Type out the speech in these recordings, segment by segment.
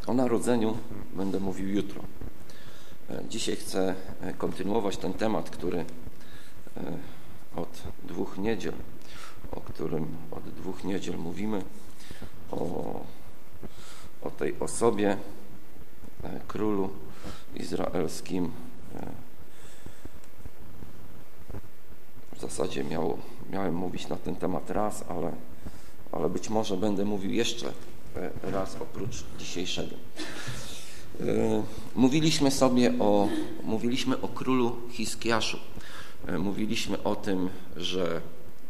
O narodzeniu będę mówił jutro. Dzisiaj chcę kontynuować ten temat, który od 2 niedziel, o którym od 2 niedziel mówimy, o tej osobie, królu izraelskim. W zasadzie miałem mówić na ten temat raz, ale być może będę mówił jeszcze raz oprócz dzisiejszego. Mówiliśmy o królu Hiskiaszu. Mówiliśmy o tym, że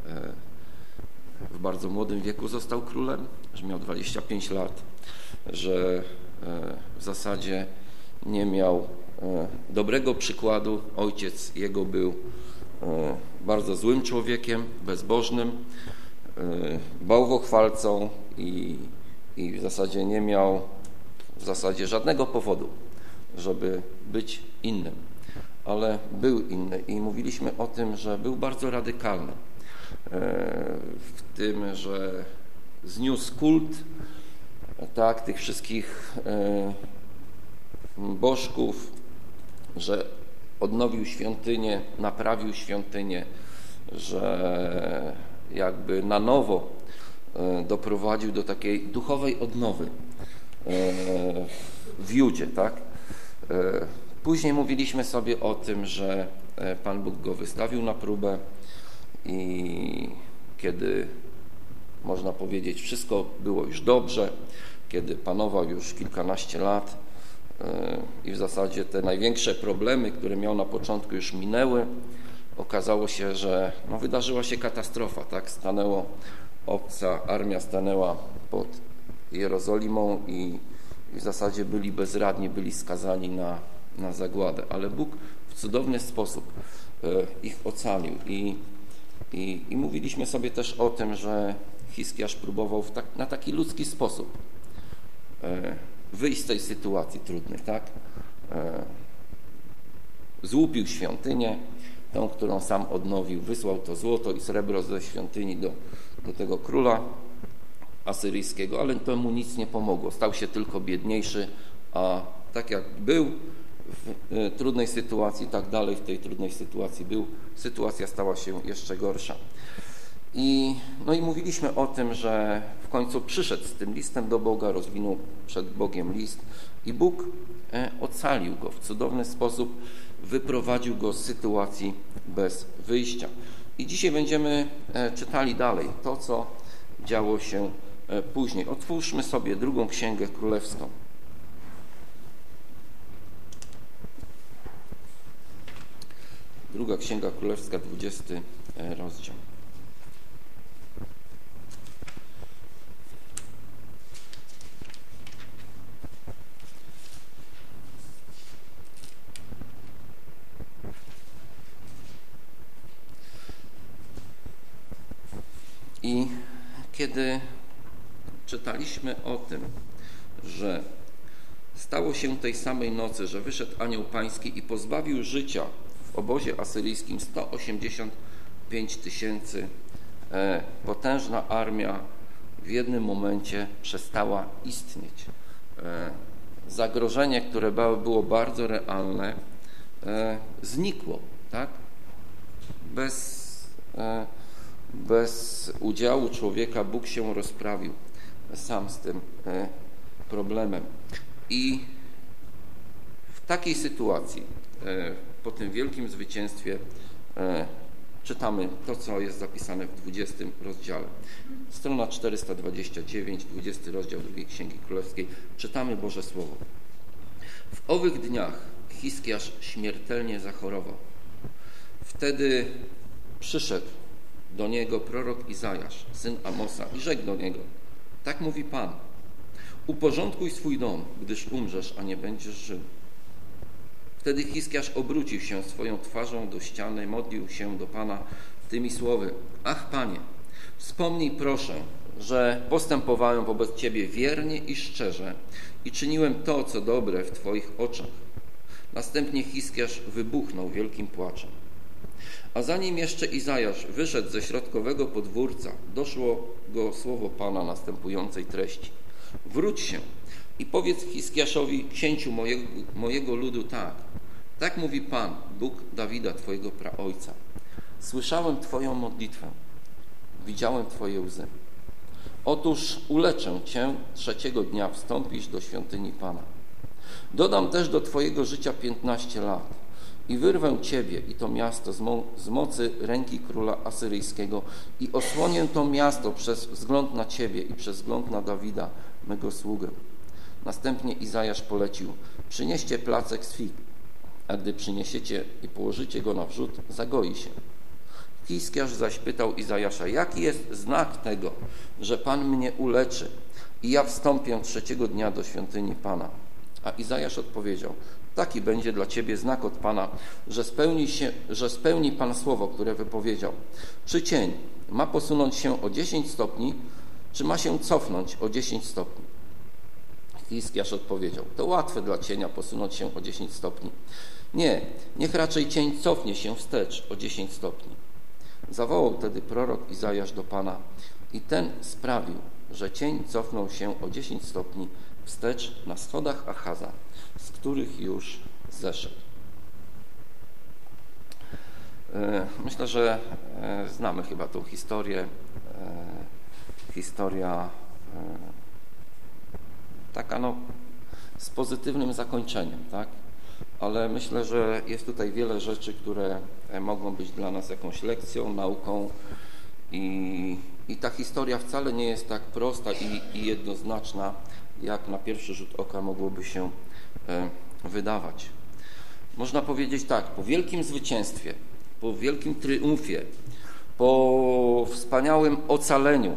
w bardzo młodym wieku został królem, że miał 25 lat, że w zasadzie nie miał dobrego przykładu. Ojciec jego był bardzo złym człowiekiem, bezbożnym, bałwochwalcą i w zasadzie nie miał żadnego powodu, żeby być innym, ale był inny i mówiliśmy o tym, że był bardzo radykalny w tym, że zniósł kult tych wszystkich bożków, że odnowił świątynię, naprawił świątynię, że jakby na nowo doprowadził do takiej duchowej odnowy w Judzie, tak? Później mówiliśmy sobie o tym, że Pan Bóg go wystawił na próbę i kiedy, można powiedzieć, wszystko było już dobrze, kiedy panował już kilkanaście lat i w zasadzie te największe problemy, które miał na początku, już minęły, okazało się, że wydarzyła się katastrofa, tak? Obca armia stanęła pod Jerozolimą i w zasadzie byli bezradni, byli skazani na zagładę, ale Bóg w cudowny sposób ich ocalił i mówiliśmy sobie też o tym, że Hiskiasz próbował na taki ludzki sposób wyjść z tej sytuacji trudnej, tak? Złupił świątynię, tą, którą sam odnowił, wysłał to złoto i srebro ze świątyni do tego króla asyryjskiego, ale to mu nic nie pomogło. Stał się tylko biedniejszy, a tak jak był w trudnej sytuacji, tak dalej w tej trudnej sytuacji był. Sytuacja stała się jeszcze gorsza. I mówiliśmy o tym, że w końcu przyszedł z tym listem do Boga, rozwinął przed Bogiem list i Bóg ocalił go w cudowny sposób, wyprowadził go z sytuacji bez wyjścia. I dzisiaj będziemy czytali dalej to, co działo się później. Otwórzmy sobie 2 Księgę Królewską. Druga Księga Królewska, 20 rozdział. I kiedy czytaliśmy o tym, że stało się tej samej nocy, że wyszedł anioł pański i pozbawił życia w obozie asyryjskim 185 000, potężna armia w jednym momencie przestała istnieć. Zagrożenie, które było bardzo realne, znikło, tak? Bez udziału człowieka Bóg się rozprawił sam z tym problemem. I w takiej sytuacji, po tym wielkim zwycięstwie, czytamy to, co jest zapisane w 20 rozdziale. Strona 429, 20 rozdział 2 Księgi Królewskiej. Czytamy Boże Słowo. W owych dniach Hiskiasz śmiertelnie zachorował. Wtedy przyszedł do niego prorok Izajasz, syn Amosa, i rzekł do niego: tak mówi Pan, uporządkuj swój dom, gdyż umrzesz, a nie będziesz żył. Wtedy Hiskiasz obrócił się swoją twarzą do ściany, modlił się do Pana tymi słowy: ach, Panie, wspomnij proszę, że postępowałem wobec Ciebie wiernie i szczerze i czyniłem to, co dobre w Twoich oczach. Następnie Hiskiasz wybuchnął wielkim płaczem. A zanim jeszcze Izajasz wyszedł ze środkowego podwórca, doszło go słowo Pana następującej treści: wróć się, i powiedz Hiskiaszowi, księciu mojego ludu, tak mówi Pan, Bóg Dawida, twojego praojca. Słyszałem twoją modlitwę, widziałem twoje łzy. Otóż uleczę cię, 3 dnia wstąpisz do świątyni Pana. Dodam też do twojego życia 15 lat i wyrwę ciebie i to miasto z mocy ręki króla asyryjskiego i osłonię to miasto przez wzgląd na ciebie i przez wzgląd na Dawida, mego sługę. Następnie Izajasz polecił, przynieście placek z fig, a gdy przyniesiecie i położycie go na wrzód, zagoi się. Hiskiasz zaś pytał Izajasza, jaki jest znak tego, że Pan mnie uleczy i ja wstąpię 3 dnia do świątyni Pana. A Izajasz odpowiedział, taki będzie dla ciebie znak od Pana, że spełni Pan słowo, które wypowiedział. Czy cień ma posunąć się o 10 stopni, czy ma się cofnąć o 10 stopni? Hiskiasz odpowiedział, to łatwe dla cienia posunąć się o 10 stopni. Nie, niech raczej cień cofnie się wstecz o 10 stopni. Zawołał wtedy prorok Izajasz do Pana i ten sprawił, że cień cofnął się o 10 stopni wstecz na schodach Achaza, z których już zeszedł. Myślę, że znamy chyba tą historię. Historia taka z pozytywnym zakończeniem, tak? Ale myślę, że jest tutaj wiele rzeczy, które mogą być dla nas jakąś lekcją, nauką i ta historia wcale nie jest tak prosta i jednoznaczna, jak na pierwszy rzut oka mogłoby się wydawać. Można powiedzieć tak, po wielkim zwycięstwie, po wielkim triumfie, po wspaniałym ocaleniu,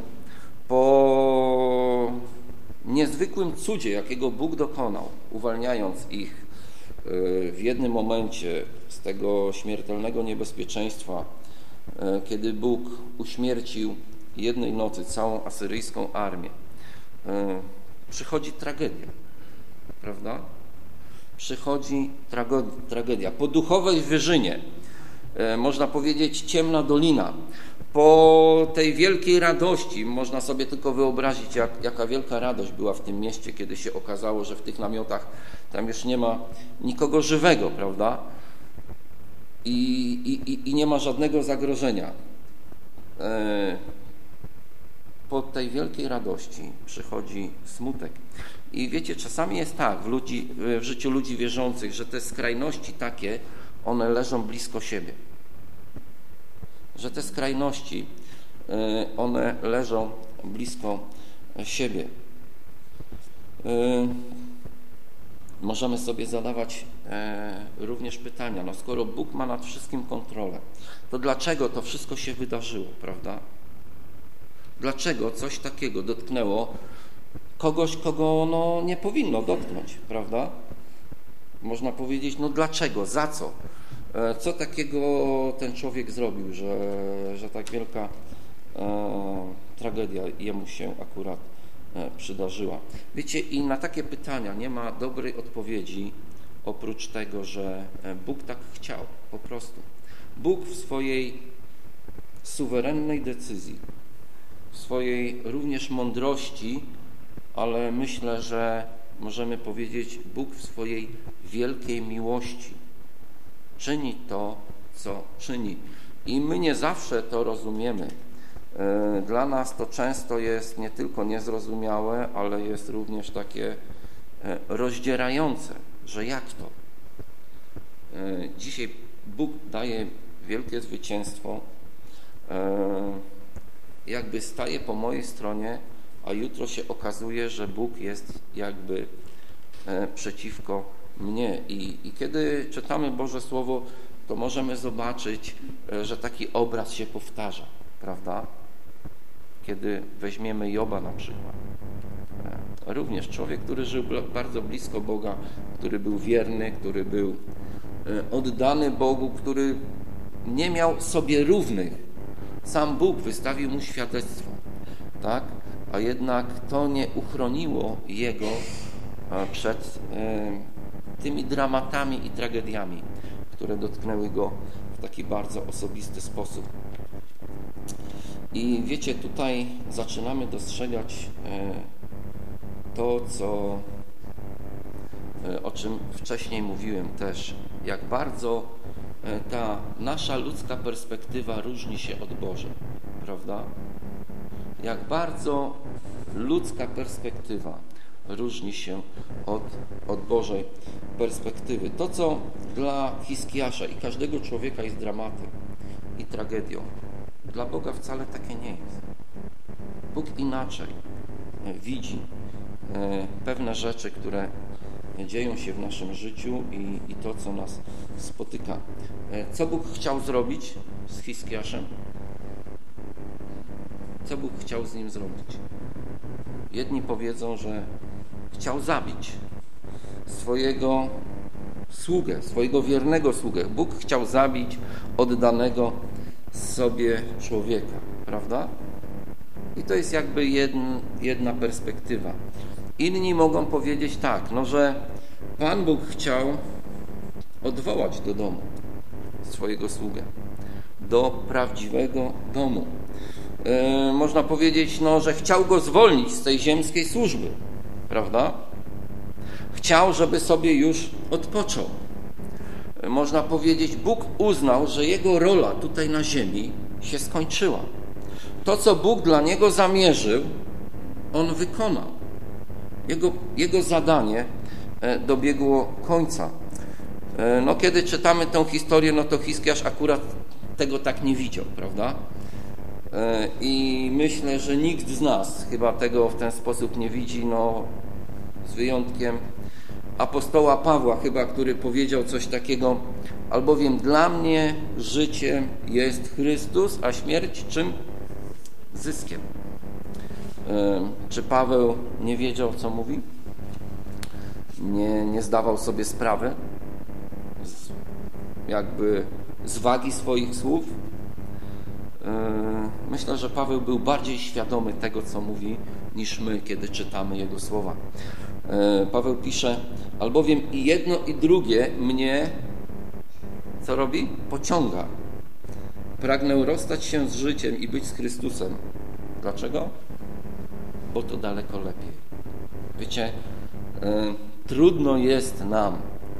po niezwykłym cudzie, jakiego Bóg dokonał, uwalniając ich w jednym momencie z tego śmiertelnego niebezpieczeństwa, kiedy Bóg uśmiercił jednej nocy całą asyryjską armię, przychodzi tragedia, prawda? Przychodzi tragedia. Po duchowej wyżynie, można powiedzieć ciemna dolina, po tej wielkiej radości, można sobie tylko wyobrazić, jaka wielka radość była w tym mieście, kiedy się okazało, że w tych namiotach tam już nie ma nikogo żywego, prawda? I nie ma żadnego zagrożenia. Po tej wielkiej radości przychodzi smutek. I wiecie, czasami jest tak w życiu ludzi wierzących, że te skrajności takie, one leżą blisko siebie. Że te skrajności, one leżą blisko siebie. Możemy sobie zadawać również pytania, skoro Bóg ma nad wszystkim kontrolę, to dlaczego to wszystko się wydarzyło, prawda? Dlaczego coś takiego dotknęło kogoś, kogo nie powinno dotknąć, prawda? Można powiedzieć, dlaczego, za co? Co takiego ten człowiek zrobił, że tak wielka tragedia jemu się akurat przydarzyła. Wiecie, i na takie pytania nie ma dobrej odpowiedzi, oprócz tego, że Bóg tak chciał, po prostu. Bóg w swojej suwerennej decyzji, w swojej również mądrości, ale myślę, że możemy powiedzieć, Bóg w swojej wielkiej miłości czyni to, co czyni. I my nie zawsze to rozumiemy. Dla nas to często jest nie tylko niezrozumiałe, ale jest również takie rozdzierające, że jak to? Dzisiaj Bóg daje wielkie zwycięstwo, jakby staje po mojej stronie, a jutro się okazuje, że Bóg jest jakby przeciwko mnie. I kiedy czytamy Boże Słowo, to możemy zobaczyć, że taki obraz się powtarza, prawda? Kiedy weźmiemy Joba na przykład. Również człowiek, który żył bardzo blisko Boga, który był wierny, który był oddany Bogu, który nie miał sobie równych. Sam Bóg wystawił mu świadectwo, tak? A jednak to nie uchroniło jego przed tymi dramatami i tragediami, które dotknęły go w taki bardzo osobisty sposób. I wiecie, tutaj zaczynamy dostrzegać to, co o czym wcześniej mówiłem też, jak bardzo ta nasza ludzka perspektywa różni się od Bożej, prawda? Jak bardzo ludzka perspektywa różni się od Bożej perspektywy. To, co dla Hiskiasza i każdego człowieka jest dramatem i tragedią, dla Boga wcale takie nie jest. Bóg inaczej widzi pewne rzeczy, które dzieją się w naszym życiu i to, co nas spotyka. Co Bóg chciał zrobić z Hiskiaszem? Co Bóg chciał z nim zrobić? Jedni powiedzą, że chciał zabić swojego sługę, swojego wiernego sługę. Bóg chciał zabić oddanego sobie człowieka, prawda? I to jest jakby jedna perspektywa. Inni mogą powiedzieć tak, że Pan Bóg chciał odwołać do domu swojego sługę, do prawdziwego domu. Można powiedzieć, że chciał go zwolnić z tej ziemskiej służby, prawda? Chciał, żeby sobie już odpoczął. Można powiedzieć, Bóg uznał, że jego rola tutaj na ziemi się skończyła. To, co Bóg dla niego zamierzył, on wykonał. Jego zadanie dobiegło końca. Kiedy czytamy tę historię, to Hiskiasz akurat tego tak nie widział, prawda? I myślę, że nikt z nas chyba tego w ten sposób nie widzi, z wyjątkiem apostoła Pawła chyba, który powiedział coś takiego: albowiem dla mnie życiem jest Chrystus, a śmierć czym? Zyskiem. Czy Paweł nie wiedział, co mówi? Nie zdawał sobie sprawy z wagi swoich słów? Myślę, że Paweł był bardziej świadomy tego, co mówi, niż my, kiedy czytamy jego słowa. Paweł pisze: albowiem i jedno, i drugie mnie, co robi? Pociąga. Pragnę rozstać się z życiem i być z Chrystusem. Dlaczego? Bo to daleko lepiej. Wiecie, trudno jest nam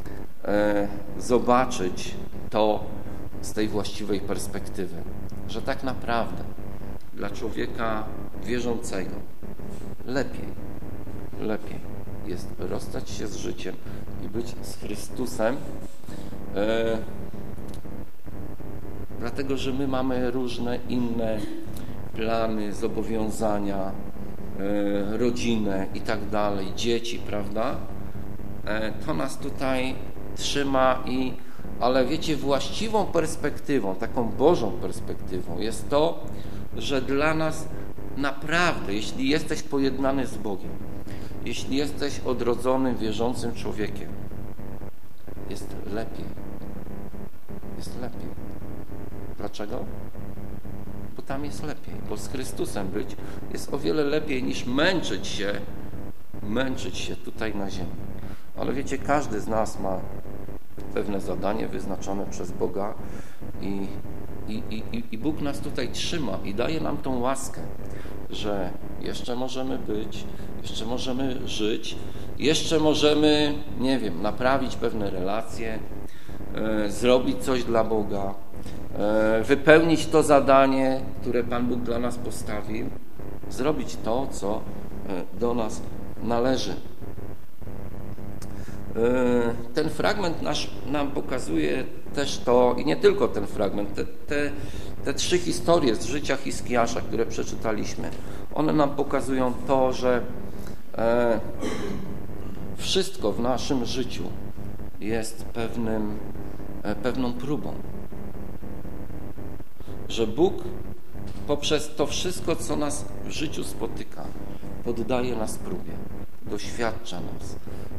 zobaczyć to z tej właściwej perspektywy, że tak naprawdę dla człowieka wierzącego lepiej jest rozstać się z życiem i być z Chrystusem, dlatego, że my mamy różne inne plany, zobowiązania, rodzinę i tak dalej, dzieci, prawda? To nas tutaj trzyma ale wiecie, właściwą perspektywą, taką Bożą perspektywą jest to, że dla nas naprawdę, jeśli jesteś pojednany z Bogiem, jeśli jesteś odrodzonym, wierzącym człowiekiem, jest lepiej. Jest lepiej. Dlaczego? Bo tam jest lepiej. Bo z Chrystusem być jest o wiele lepiej niż męczyć się tutaj na ziemi. Ale wiecie, każdy z nas ma pewne zadanie wyznaczone przez Boga i Bóg nas tutaj trzyma i daje nam tą łaskę, że jeszcze możemy być, jeszcze możemy żyć, jeszcze możemy, naprawić pewne relacje, zrobić coś dla Boga, wypełnić to zadanie, które Pan Bóg dla nas postawił, zrobić to, co do nas należy. Ten fragment nam pokazuje też to, i nie tylko ten fragment, te trzy historie z życia Hiskiasza, które przeczytaliśmy, one nam pokazują to, że wszystko w naszym życiu jest pewną próbą. Że Bóg poprzez to wszystko, co nas w życiu spotyka, poddaje nas próbie, doświadcza nas,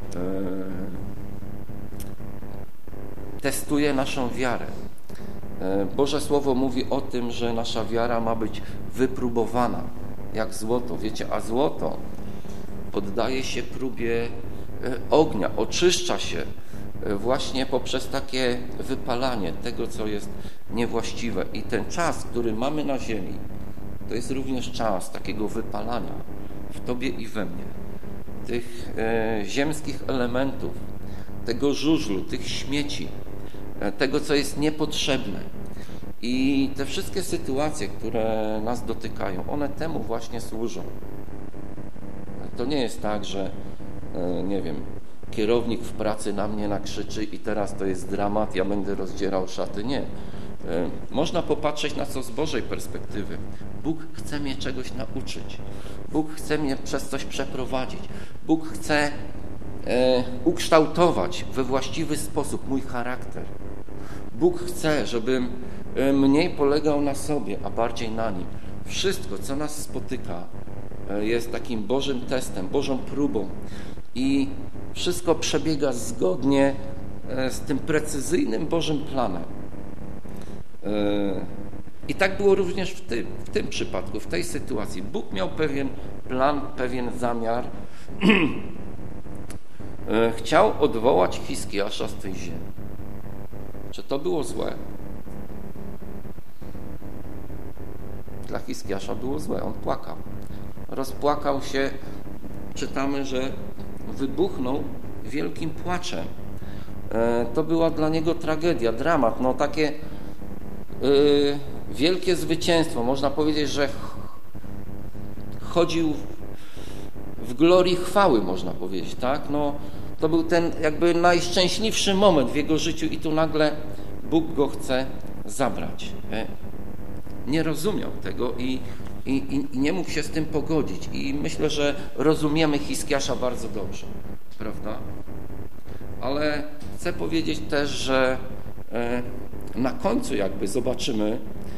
testuje naszą wiarę. Boże Słowo mówi o tym, że nasza wiara ma być wypróbowana jak złoto. Wiecie, a złoto poddaje się próbie ognia, oczyszcza się właśnie poprzez takie wypalanie tego, co jest niewłaściwe. I ten czas, który mamy na ziemi, to jest również czas takiego wypalania w Tobie i we mnie tych ziemskich elementów, tego żużlu, tych śmieci, tego, co jest niepotrzebne. I te wszystkie sytuacje, które nas dotykają, one temu właśnie służą. To nie jest tak, że nie wiem, kierownik w pracy na mnie nakrzyczy i teraz to jest dramat, ja będę rozdzierał szaty. Nie. Można popatrzeć na to z Bożej perspektywy. Bóg chce mnie czegoś nauczyć. Bóg chce mnie przez coś przeprowadzić. Bóg chce ukształtować we właściwy sposób mój charakter. Bóg chce, żebym mniej polegał na sobie, a bardziej na Nim. Wszystko, co nas spotyka, jest takim Bożym testem, Bożą próbą i wszystko przebiega zgodnie z tym precyzyjnym Bożym planem. I tak było również w tym przypadku, w tej sytuacji. Bóg miał pewien plan, pewien zamiar. Chciał odwołać Hiskiasza z tej ziemi. Czy to było złe? Dla Hiskiasza było złe. On płakał. Rozpłakał się. Czytamy, że wybuchnął wielkim płaczem. To była dla niego tragedia, dramat. No takie wielkie zwycięstwo. Można powiedzieć, że chodził w glorii chwały, można powiedzieć, tak? No, to był ten jakby najszczęśliwszy moment w jego życiu i tu nagle Bóg go chce zabrać. Nie rozumiał tego i nie mógł się z tym pogodzić. I myślę, że rozumiemy Hiskiasza bardzo dobrze, prawda? Ale chcę powiedzieć też, że na końcu jakby zobaczymy,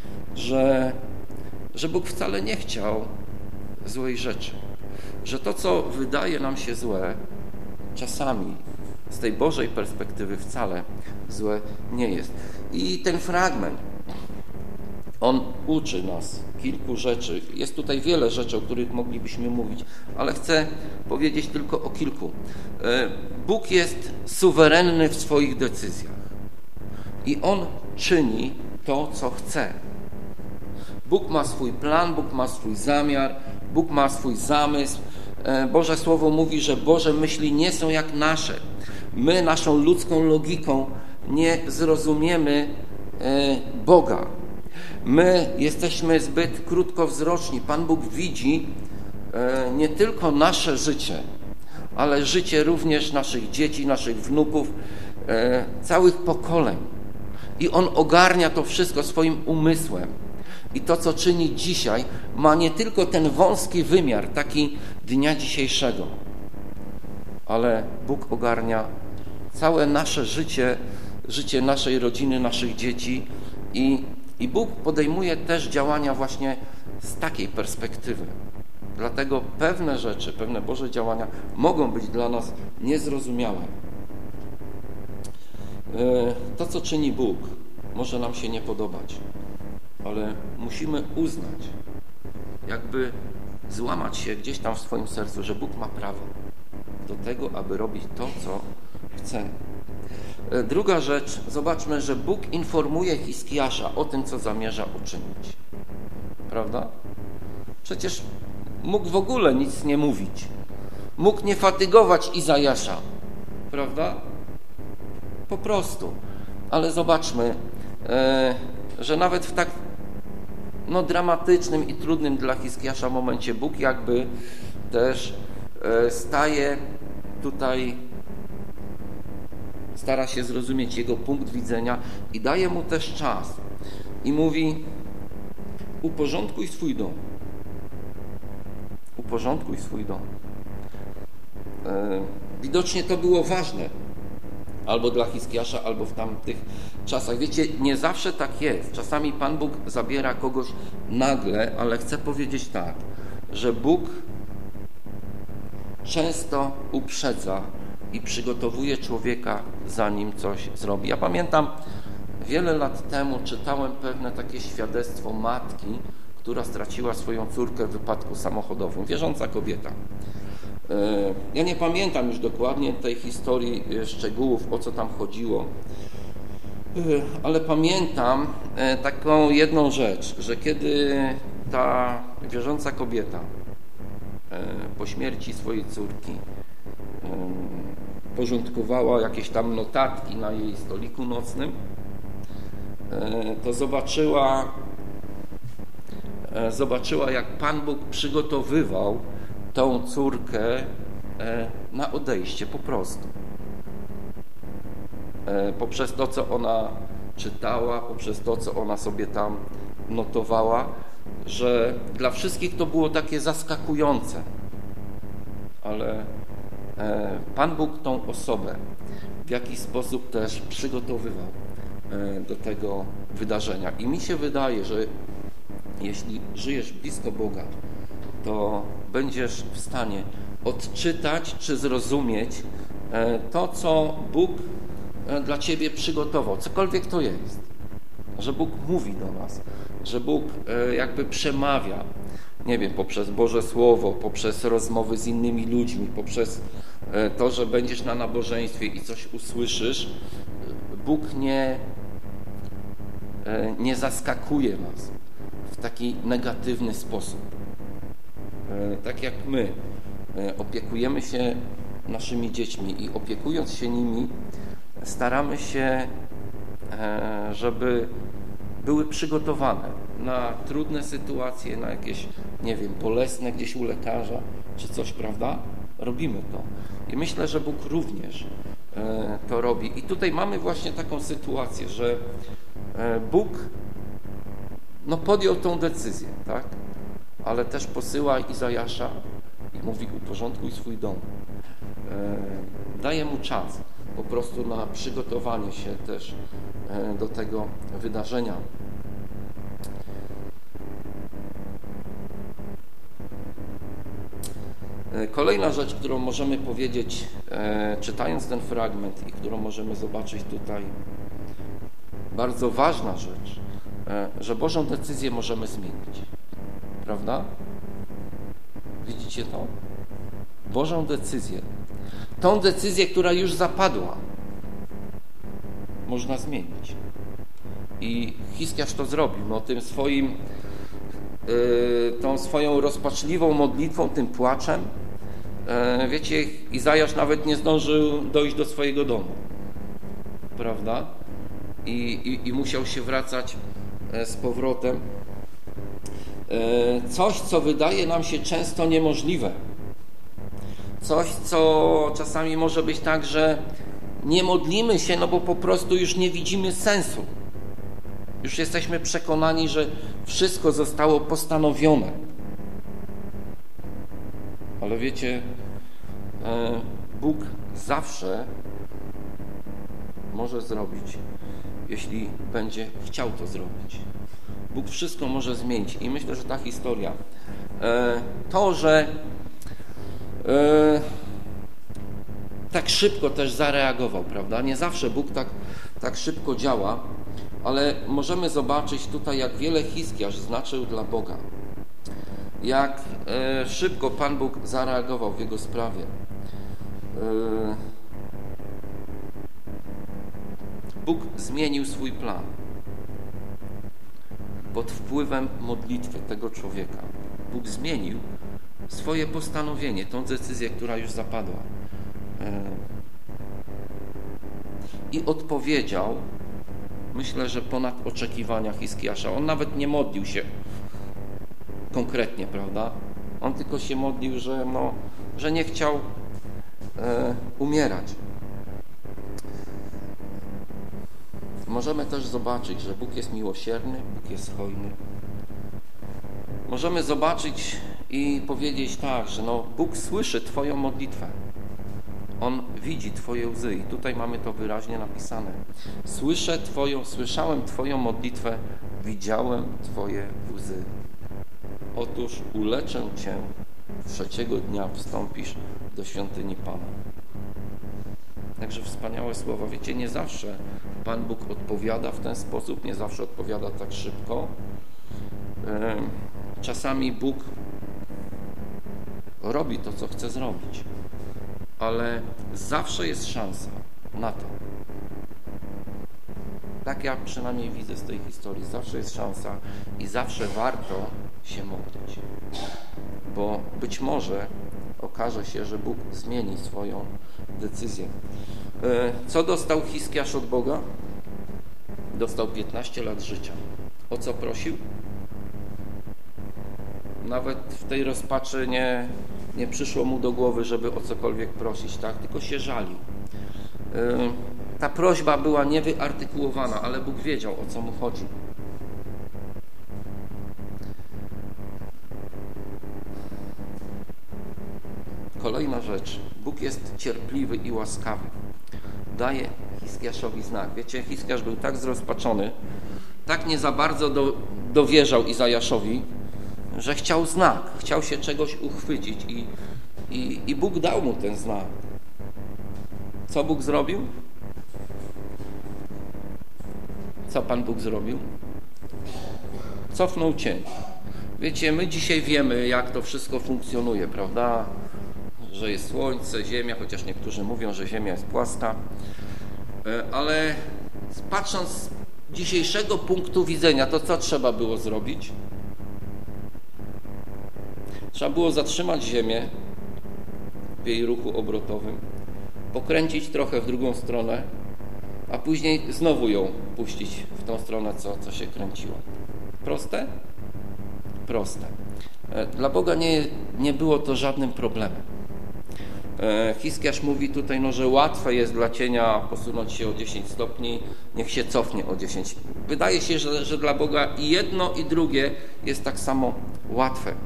że Bóg wcale nie chciał złej rzeczy. Że to, co wydaje nam się złe, czasami z tej Bożej perspektywy wcale złe nie jest. I ten fragment, on uczy nas kilku rzeczy. Jest tutaj wiele rzeczy, o których moglibyśmy mówić, ale chcę powiedzieć tylko o kilku. Bóg jest suwerenny w swoich decyzjach i On czyni to, co chce. Bóg ma swój plan, Bóg ma swój zamiar, Bóg ma swój zamysł. Boże Słowo mówi, że Boże myśli nie są jak nasze. My naszą ludzką logiką nie zrozumiemy Boga. My jesteśmy zbyt krótkowzroczni. Pan Bóg widzi nie tylko nasze życie, ale życie również naszych dzieci, naszych wnuków, całych pokoleń. I On ogarnia to wszystko swoim umysłem. I to, co czyni dzisiaj, ma nie tylko ten wąski wymiar, taki dnia dzisiejszego, ale Bóg ogarnia całe nasze życie, życie naszej rodziny, naszych dzieci i Bóg podejmuje też działania właśnie z takiej perspektywy. Dlatego pewne rzeczy, pewne Boże działania mogą być dla nas niezrozumiałe. To, co czyni Bóg, może nam się nie podobać, ale musimy uznać, jakby złamać się gdzieś tam w swoim sercu, że Bóg ma prawo do tego, aby robić to, co chce. Druga rzecz, zobaczmy, że Bóg informuje Hiskiasza o tym, co zamierza uczynić. Prawda? Przecież mógł w ogóle nic nie mówić. Mógł nie fatygować Izajasza. Prawda? Po prostu. Ale zobaczmy, że nawet w tak dramatycznym i trudnym dla Hiskiasza momencie Bóg jakby też staje tutaj, stara się zrozumieć jego punkt widzenia i daje mu też czas. I mówi: uporządkuj swój dom. Uporządkuj swój dom. Widocznie to było ważne. Albo dla Hiskiasza, albo w tamtych czasach. Wiecie, nie zawsze tak jest. Czasami Pan Bóg zabiera kogoś nagle, ale chcę powiedzieć tak, że Bóg często uprzedza i przygotowuje człowieka, zanim coś zrobi. Ja pamiętam, wiele lat temu czytałem pewne takie świadectwo matki, która straciła swoją córkę w wypadku samochodowym. Wierząca kobieta. Ja nie pamiętam już dokładnie tej historii, szczegółów, o co tam chodziło, ale pamiętam taką jedną rzecz, że kiedy ta wierząca kobieta po śmierci swojej córki porządkowała jakieś tam notatki na jej stoliku nocnym, to zobaczyła, jak Pan Bóg przygotowywał tą córkę na odejście po prostu. Poprzez to, co ona czytała, poprzez to, co ona sobie tam notowała, że dla wszystkich to było takie zaskakujące. Ale Pan Bóg tą osobę w jakiś sposób też przygotowywał do tego wydarzenia. I mi się wydaje, że jeśli żyjesz blisko Boga, to będziesz w stanie odczytać czy zrozumieć to, co Bóg dla ciebie przygotował, cokolwiek to jest. Że Bóg mówi do nas, że Bóg jakby przemawia, nie wiem, poprzez Boże Słowo, poprzez rozmowy z innymi ludźmi, poprzez to, że będziesz na nabożeństwie i coś usłyszysz. Bóg nie zaskakuje nas w taki negatywny sposób. Tak jak my opiekujemy się naszymi dziećmi i opiekując się nimi, staramy się, żeby były przygotowane na trudne sytuacje, na jakieś, nie wiem, bolesne gdzieś u lekarza, czy coś, prawda? Robimy to. I myślę, że Bóg również to robi. I tutaj mamy właśnie taką sytuację, że Bóg podjął tą decyzję, tak? Ale też posyła Izajasza i mówi: uporządkuj swój dom. Daje mu czas po prostu na przygotowanie się też do tego wydarzenia. Kolejna rzecz, którą możemy powiedzieć, czytając ten fragment i którą możemy zobaczyć tutaj, bardzo ważna rzecz, że Bożą decyzję możemy zmienić. Prawda? Widzicie to? Bożą decyzję. Tą decyzję, która już zapadła, można zmienić. I Hiskiarz to zrobił. Tą swoją rozpaczliwą modlitwą, tym płaczem. Wiecie, Izajasz nawet nie zdążył dojść do swojego domu. Prawda? I musiał się wracać z powrotem. Coś, co wydaje nam się często niemożliwe. Coś, co czasami może być tak, że nie modlimy się, bo po prostu już nie widzimy sensu. Już jesteśmy przekonani, że wszystko zostało postanowione. Ale wiecie, Bóg zawsze może zrobić, jeśli będzie chciał to zrobić. Bóg wszystko może zmienić. I myślę, że ta historia, to, że tak szybko też zareagował, prawda? Nie zawsze Bóg tak szybko działa, ale możemy zobaczyć tutaj, jak wiele Hiskiarz znaczył dla Boga. Jak szybko Pan Bóg zareagował w jego sprawie. Bóg zmienił swój plan pod wpływem modlitwy tego człowieka. Bóg zmienił swoje postanowienie, tą decyzję, która już zapadła. I odpowiedział, myślę, że ponad oczekiwania Hiskiasza. On nawet nie modlił się konkretnie, prawda? On tylko się modlił, że nie chciał umierać. Możemy też zobaczyć, że Bóg jest miłosierny, Bóg jest hojny. Możemy zobaczyć i powiedzieć tak, że Bóg słyszy Twoją modlitwę. On widzi Twoje łzy i tutaj mamy to wyraźnie napisane. Słyszałem Twoją modlitwę, widziałem Twoje łzy. Otóż uleczę Cię, trzeciego dnia wstąpisz do świątyni Pana. Także wspaniałe słowa. Wiecie, nie zawsze Pan Bóg odpowiada w ten sposób, nie zawsze odpowiada tak szybko. Czasami Bóg robi to, co chce zrobić, ale zawsze jest szansa na to. Tak ja przynajmniej widzę z tej historii. Zawsze jest szansa i zawsze warto się modlić. Bo być może okaże się, że Bóg zmieni swoją decyzję. Co dostał Hiskiasz od Boga? Dostał 15 lat życia. O co prosił? Nawet w tej rozpaczy nie przyszło mu do głowy, żeby o cokolwiek prosić, tak? Tylko się żalił. Ta prośba była niewyartykułowana, ale Bóg wiedział, o co mu chodzi. Kolejna rzecz. Bóg jest cierpliwy i łaskawy. Daje Hiskiaszowi znak. Wiecie, Hiskiasz był tak zrozpaczony, tak nie za bardzo dowierzał Izajaszowi, że chciał znak, chciał się czegoś uchwycić i Bóg dał mu ten znak. Co Bóg zrobił? Co Pan Bóg zrobił? Cofnął cień. Wiecie, my dzisiaj wiemy, jak to wszystko funkcjonuje, prawda? Że jest słońce, ziemia, chociaż niektórzy mówią, że ziemia jest płaska. Ale patrząc z dzisiejszego punktu widzenia, to co trzeba było zrobić? Trzeba było zatrzymać ziemię w jej ruchu obrotowym, pokręcić trochę w drugą stronę, a później znowu ją puścić w tą stronę, co się kręciło. Proste? Proste. Dla Boga nie było to żadnym problemem. Hiskiasz mówi tutaj, że łatwe jest dla cienia posunąć się o 10 stopni, niech się cofnie o 10. Wydaje się, że dla Boga i jedno, i drugie jest tak samo łatwe.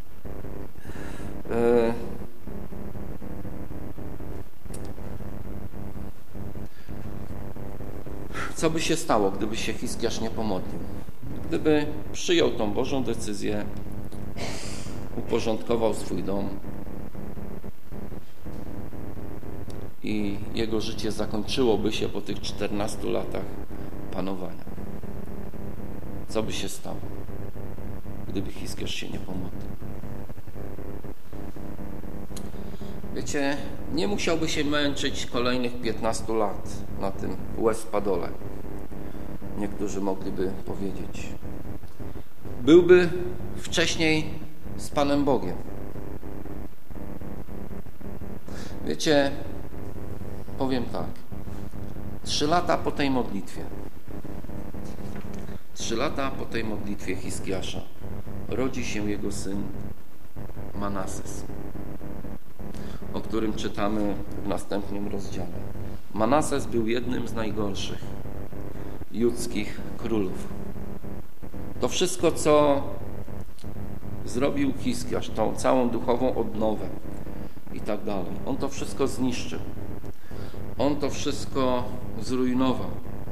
Co by się stało, gdyby się Hiskiasz nie pomodlił? Gdyby przyjął tą Bożą decyzję, uporządkował swój dom i jego życie zakończyłoby się po tych 14 latach panowania. Co by się stało, gdyby Hiskiasz się nie pomodlił? Wiecie, nie musiałby się męczyć kolejnych 15 lat na tym łez-padole. Niektórzy mogliby powiedzieć. Byłby wcześniej z Panem Bogiem. Wiecie, powiem tak. 3 lata po tej modlitwie, 3 lata po tej modlitwie Hiskiasza rodzi się jego syn Manases, o którym czytamy w następnym rozdziale. Manases był jednym z najgorszych judzkich królów. To wszystko, co zrobił Hiskiasz, tą całą duchową odnowę i tak dalej, on to wszystko zniszczył. On to wszystko zrujnował.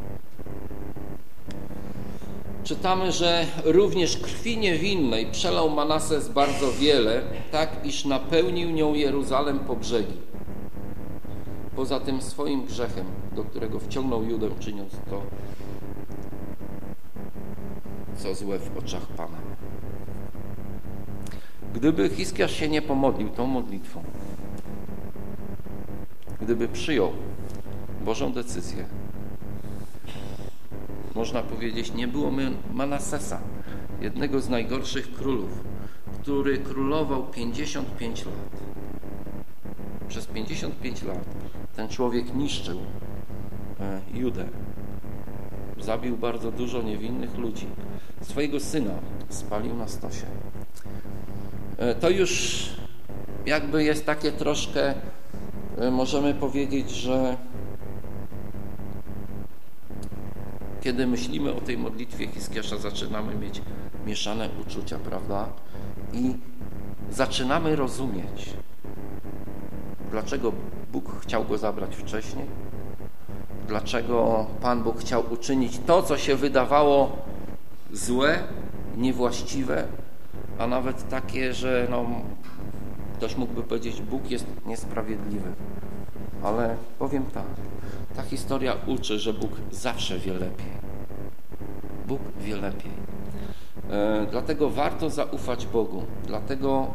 Czytamy, że również krwi niewinnej przelał Manases bardzo wiele, tak iż napełnił nią Jeruzalem po brzegi. Poza tym swoim grzechem, do którego wciągnął Judę, czyniąc to, co złe w oczach Pana. Gdyby Hiskiasz się nie pomodlił tą modlitwą, gdyby przyjął Bożą decyzję, można powiedzieć, nie było Manasesa, jednego z najgorszych królów, który królował 55 lat. Przez 55 lat ten człowiek niszczył Judę. Zabił bardzo dużo niewinnych ludzi. Swojego syna spalił na stosie. To już jakby jest takie troszkę, możemy powiedzieć, że kiedy myślimy o tej modlitwie Hiskiasza, zaczynamy mieć mieszane uczucia, prawda? I zaczynamy rozumieć, dlaczego Bóg chciał go zabrać wcześniej, dlaczego Pan Bóg chciał uczynić to, co się wydawało złe, niewłaściwe, a nawet takie, że ktoś mógłby powiedzieć, Bóg jest niesprawiedliwy. Ale powiem tak, ta historia uczy, że Bóg zawsze wie lepiej. Bóg wie lepiej. Dlatego warto zaufać Bogu, dlatego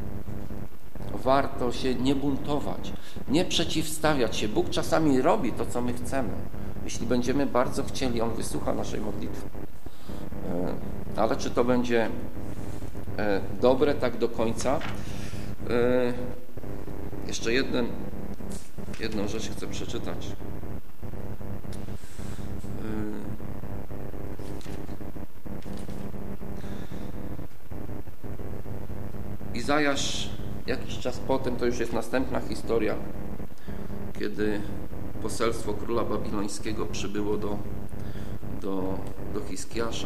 warto się nie buntować, nie przeciwstawiać się. Bóg czasami robi to, co my chcemy. Jeśli będziemy bardzo chcieli, On wysłucha naszej modlitwy. Ale czy to będzie dobre tak do końca? Jeszcze jedną rzecz chcę przeczytać. Izajasz jakiś czas potem, to już jest następna historia, kiedy poselstwo króla babilońskiego przybyło do Hiskiasza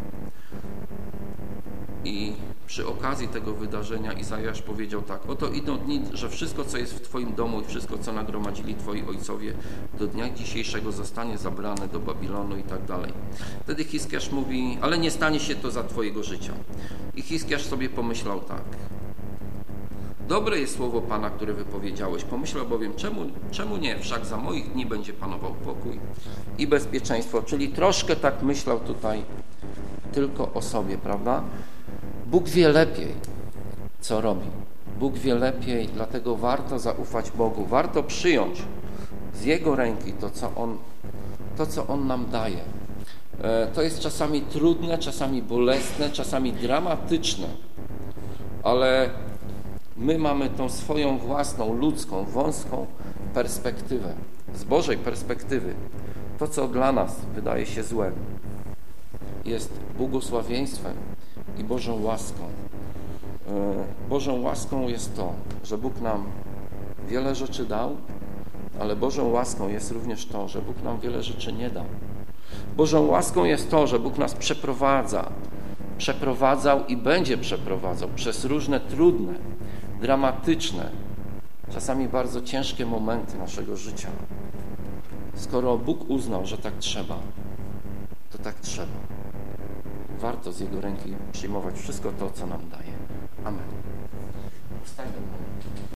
i przy okazji tego wydarzenia Izajasz powiedział tak: oto idą dni, że wszystko, co jest w Twoim domu i wszystko, co nagromadzili Twoi ojcowie, do dnia dzisiejszego zostanie zabrane do Babilonu i tak dalej. Wtedy Hiskiasz mówi: ale nie stanie się to za Twojego życia. I Hiskiasz sobie pomyślał tak: dobre jest słowo Pana, które wypowiedziałeś. Pomyślał bowiem, czemu nie? Wszak za moich dni będzie panował pokój i bezpieczeństwo. Czyli troszkę tak myślał tutaj tylko o sobie, prawda? Bóg wie lepiej, co robi. Bóg wie lepiej, dlatego warto zaufać Bogu. Warto przyjąć z Jego ręki to, co On nam daje. To jest czasami trudne, czasami bolesne, czasami dramatyczne, ale my mamy tą swoją własną, ludzką, wąską perspektywę. Z Bożej perspektywy to, co dla nas wydaje się złe, jest błogosławieństwem i Bożą łaską. Bożą łaską jest to, że Bóg nam wiele rzeczy dał, ale Bożą łaską jest również to, że Bóg nam wiele rzeczy nie dał. Bożą łaską jest to, że Bóg nas przeprowadzał i będzie przeprowadzał przez różne trudne, dramatyczne, czasami bardzo ciężkie momenty naszego życia. Skoro Bóg uznał, że tak trzeba, to tak trzeba. Warto z Jego ręki przyjmować wszystko to, co nam daje. Amen.